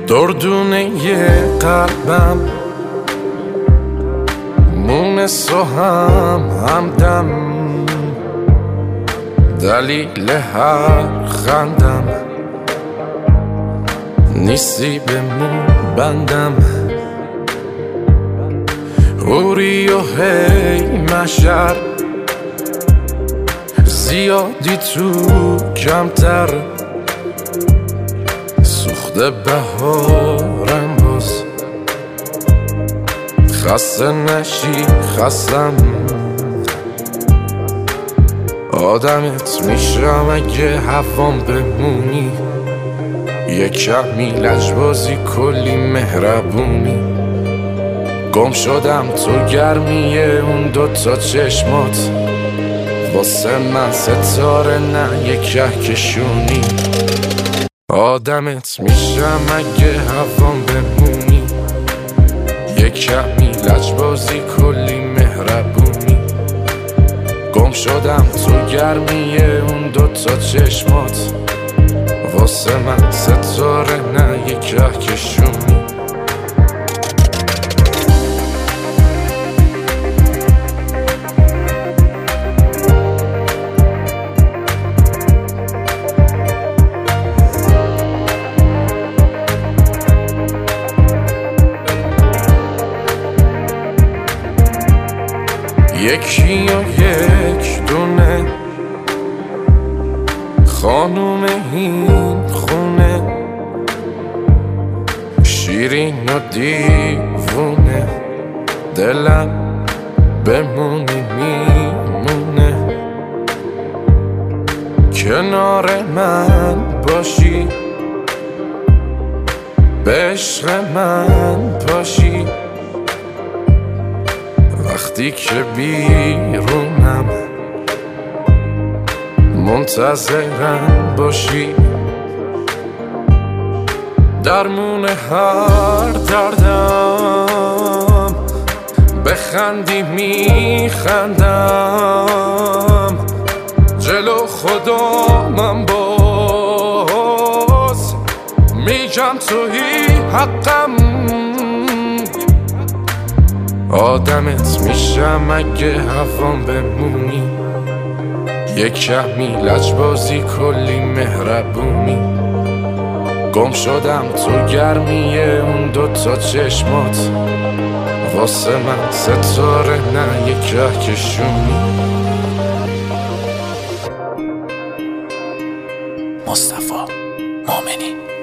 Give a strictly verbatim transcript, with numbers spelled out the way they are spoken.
دردونه قلبم مونس و هم همدم، دلیل هر خندم نیستی به مون بندم. اوری و هی مشر زیادی تو کمتر، سوخته بهارم باز خسته نشی خستم. آدمت میشم اگه هوام بمونی، یه کمی لجبازی کلی مهربونی. گم شدم تو گرمیه اون دوتا چشمات، واسه من ستاره نه یه کهکشونی. آدمت میشم اگه هوام بمونی، یه کمی لجبازی کلی مهربونی. گم شدم تو گرمیه اون دوتا چشمات، واسه من ستاره نه یه کهکشونی. یکی و یک دونه خانوم این خونه، شیرین و دیوونه، دلم بمونی میمونه. کنار من باشی، به عشق من باشی، وقتی که بیرونم منتظرم باشی. درمون هر دردم بخندی میخندم، جلو خدا من باز میگم تویی حقم. آدمت میشم اگه هوام بمونی، یه کمی لجبازی کلی مهربونی. گم شدم تو گرمیه اون دوتا چشمات، واسه من ستاره نه یه کهکشونی. مصطفی مومنی.